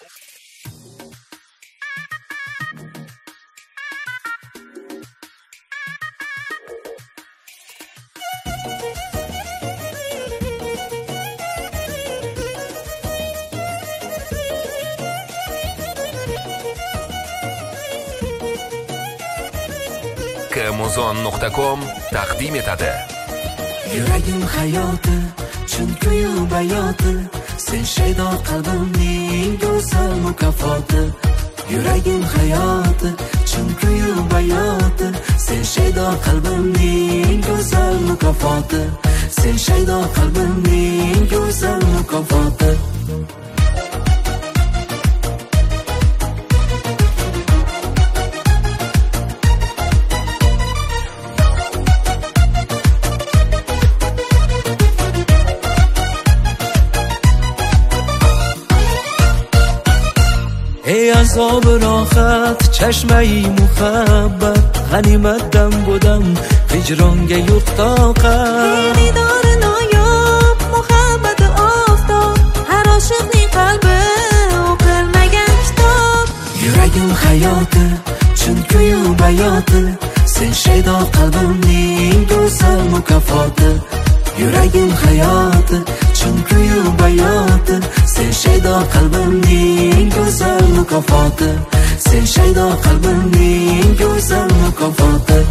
Amazon.com taqdim etadi. Yuragim hayoti, chunki u bayoti, sen shaydo qalbimning go'zal mukofoti. Yuragim hayoti, chunki u bayoti, sen shaydo qalbimning go'zal mukofoti. Sen shaydo qalbimning go'zal mukofoti. ای عذاب راحت چشمه محبت غنیمتم بودم هجرانگه یک طاقت ای دیدار نایاب محبت آفتاب هر عاشقنی قلبه و قلمگن کتاب Yuragim hayoti, chunki u bayoti, sen shaydo qalbimning go'zal mukofoti. Yuragim hayoti, chunki u bayoti, sen shaydo qalbimning go'zal mukofoti. Sen shaydo qalbimning go'zal mukofoti.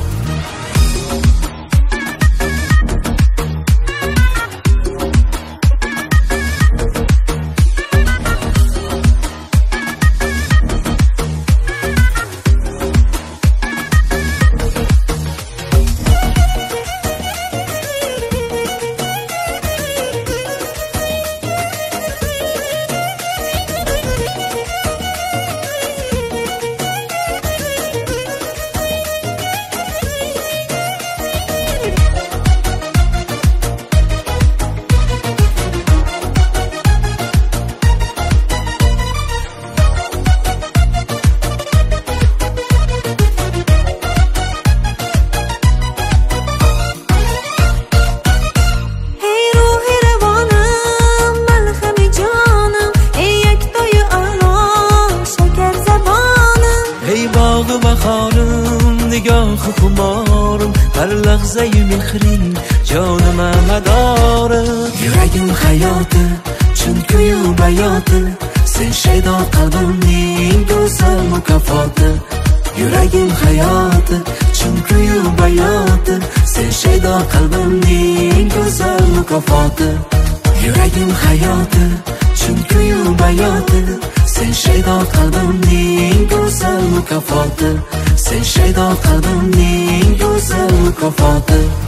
خمارم هر لحظه مهری جانم مداره Yuragim hayoti, chunki u bayoti, sen shaydo qalbimning go'zal mukofoti. Yuragim hayoti, chunki u bayoti, sen shaydo qalbimning go'zal mukofoti. Yuragim hayoti, chunki u bayoti, sen shaydo qalbimning go'zal mukofoti. Sen shaydo qalbimning go'zal mukofoti.